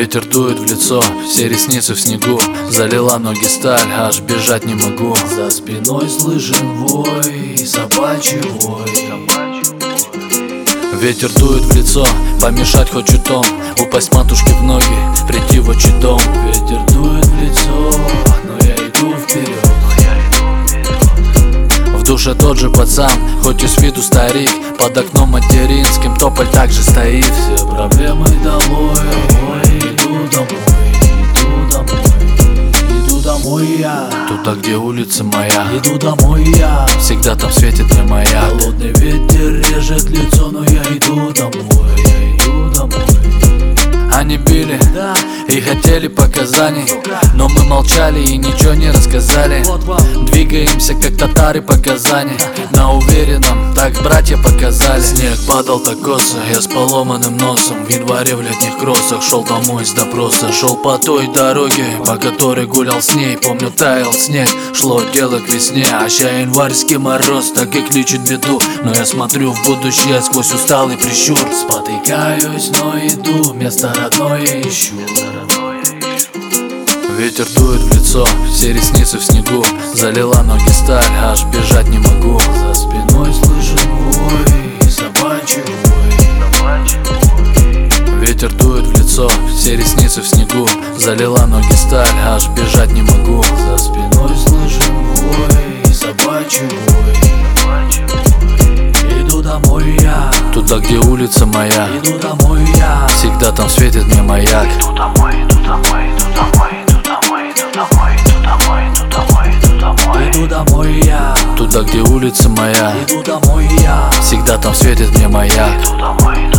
Ветер дует в лицо, все ресницы в снегу. Залила ноги сталь, аж бежать не могу. За спиной слышен вой, собачий вой. Ветер дует в лицо, помешать хочет он. Упасть матушке в ноги, прийти в отчий дом. Ветер дует в лицо, но я иду вперед. В душе тот же пацан, хоть и с виду старик. Под окном материнским тополь также стоит. Все проблемы долой, иду домой я. Туда, где улица моя, Иду домой я. всегда там светит мне маяк. Холодный ветер режет лицо, но я иду домой, Они били Да, и хотели показаний, но мы молчали и ничего не рассказали. вот вам. Двигаемся, как татары по Казани. На уверенном, так братья показали. Снег падал так косо, я с поломанным носом. В январе в летних кроссах шел домой с допроса. Шел по той дороге, по которой гулял с ней. Помню, таял снег, шло дело к весне. А ща январский мороз так и кличет беду. Но я смотрю в будущее сквозь усталый прищур. Спотыкаюсь, но иду, место родное ищу. Ветер дует в лицо, все ресницы в снегу. Залила ноги сталь, аж бежать не могу. За спиной слышен вой, собачий вой. Ветер дует в лицо, все ресницы в снегу. Залила ноги сталь, аж бежать не могу. За спиной слышен вой, собачий вой. Иду домой я. Туда, где улица моя, Иду домой я. всегда там светит мне маяк. Иду домой, иду домой, иду домой, иду домой, иду домой, иду домой, иду домой, иду домой. Иду домой я. Туда, где улица моя, Иду домой я. всегда там светит мне маяк. Иду домой.